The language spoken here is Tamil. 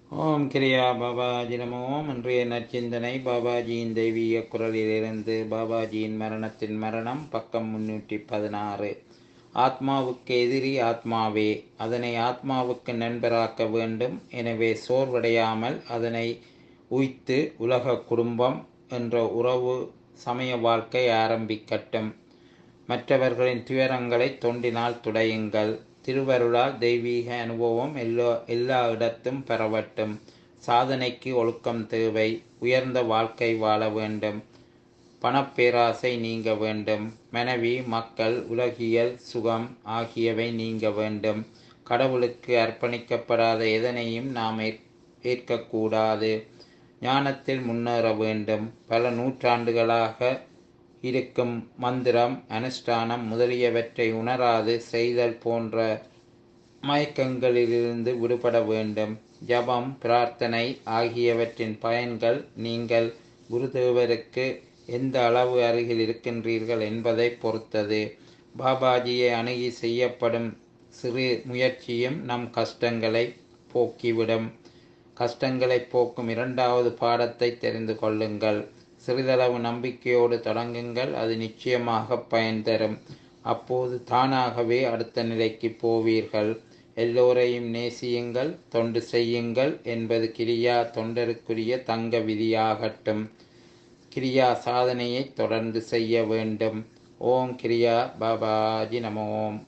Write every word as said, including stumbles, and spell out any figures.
ஓம் கிரியா பாபாஜி நமோ. இன்றைய நற்சிந்தனை பாபாஜியின் தெய்வீக குரலிலிருந்து. பாபாஜியின் மரணத்தின் மரணம், பக்கம் முன்னூற்றி பதினாறு. ஆத்மாவுக்கு எதிரி ஆத்மாவே, அதனை ஆத்மாவுக்கு நண்பராக்க வேண்டும். எனவே சோர்வடையாமல் அதனை உய்த்து உலக குடும்பம் என்ற உறவு சமய வாழ்க்கை ஆரம்பிக்கட்டும். மற்றவர்களின் துயரங்களை தொண்டினால் துடையுங்கள். திருவருளால் தெய்வீக அனுபவம் எல்லா எல்லா இடத்தும் பரவட்டும். சாதனைக்கு ஒழுக்கம் தேவை. உயர்ந்த வாழ்க்கை வாழ வேண்டும். பணப்பேராசை நீங்க வேண்டும். மனைவி, மக்கள், உலகியல் சுகம் ஆகியவை நீங்க வேண்டும். கடவுளுக்கு அர்ப்பணிக்கப்படாத எதனையும் நாம் ஏற்கக்கூடாது. ஞானத்தில் முன்னேற வேண்டும். பல நூற்றாண்டுகளாக இருக்கும் மந்திரம், அனுஷ்டானம் முதலியவற்றை உணராது செய்தல் போன்ற மயக்கங்களிலிருந்து விடுபட வேண்டும். ஜபம், பிரார்த்தனை ஆகியவற்றின் பயன்கள் நீங்கள் குருதேவருக்கு எந்த அளவு அருகில் இருக்கின்றீர்கள் என்பதை பொறுத்தது. பாபாஜியை அணுகி செய்யப்படும் சிறு முயற்சியும் நம் கஷ்டங்களை போக்கிவிடும். கஷ்டங்களை போக்கும் இரண்டாவது பாடத்தை தெரிந்து கொள்ளுங்கள். சிறிதளவு நம்பிக்கையோடு தொடங்குங்கள். அது நிச்சயமாக பயன் தரும். அப்போது தானாகவே அடுத்த நிலைக்கு போவீர்கள். எல்லோரையும் நேசியுங்கள், தொண்டு செய்யுங்கள் என்பது கிரியா தொண்டருக்குரிய தங்க விதியாகட்டும். கிரியா சாதனையை தொடர்ந்து செய்ய வேண்டும். ஓம் கிரியா பாபாஜி நமோம்.